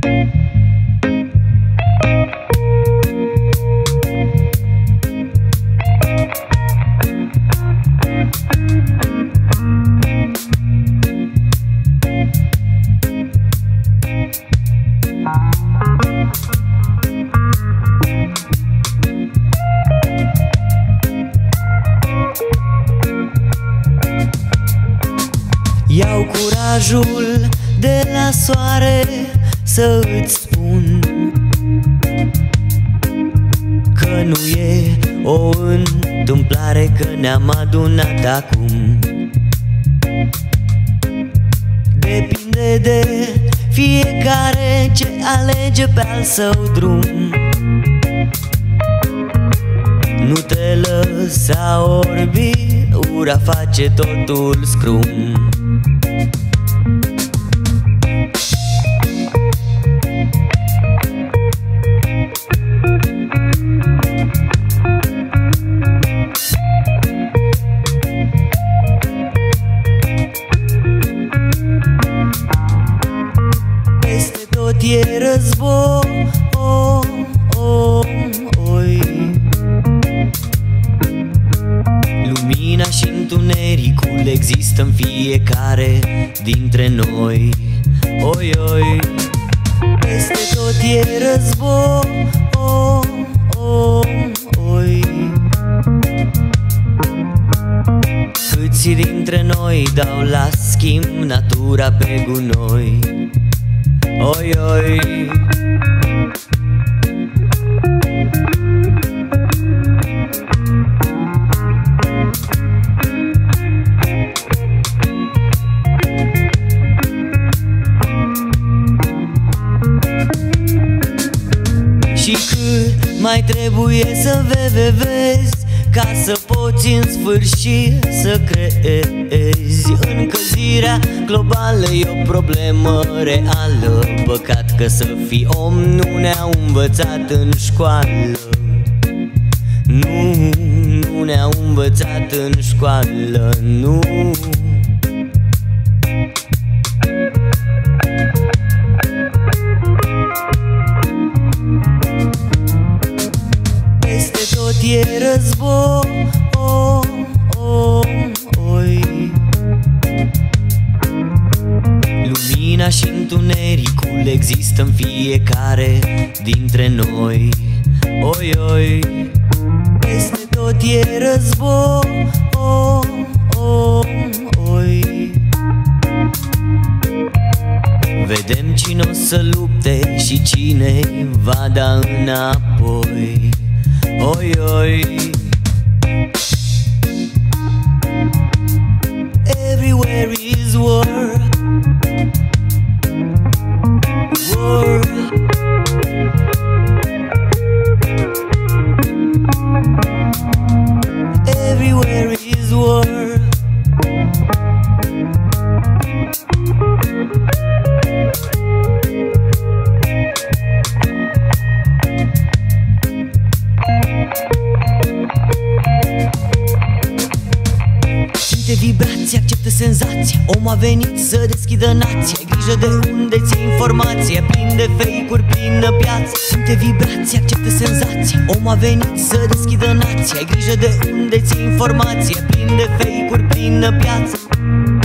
Iau curajul de la soare să îți spun că nu e o întâmplare că ne-am adunat acum. Depinde de fiecare ce alege pe al său drum. Nu te lăsa orbi, ura face totul scrum. Peste tot e război, lumina și întunericul există în fiecare dintre noi. Oi, oi. Peste tot e război, câți dintre noi dau la schimb natura pe gunoi. Oi, oi. Și cât mai trebuie să vezi ca să poți în sfârșit să crezi. Încălzirea globală e o problemă reală. Păcat că să fii om nu ne-au învățat în școală. Nu ne-au învățat în școală, nu. Peste tot e război, lumina și întunericul există în fiecare dintre noi. Oi, oi. Peste tot e război, vedem cine o să lupte și cine va da înapoi. Oi, oi. Everywhere is war, war. Everywhere is war. Simte vibrația, acceptă senzația. Om a venit să deschidă nația. Ai grijă de unde ții informația. Plin de fake-uri, plină piață. Simte vibrația, acceptă senzația. Om a venit să deschidă nația. Ai grijă de unde ții informația. Plin de fake-uri, plină piață.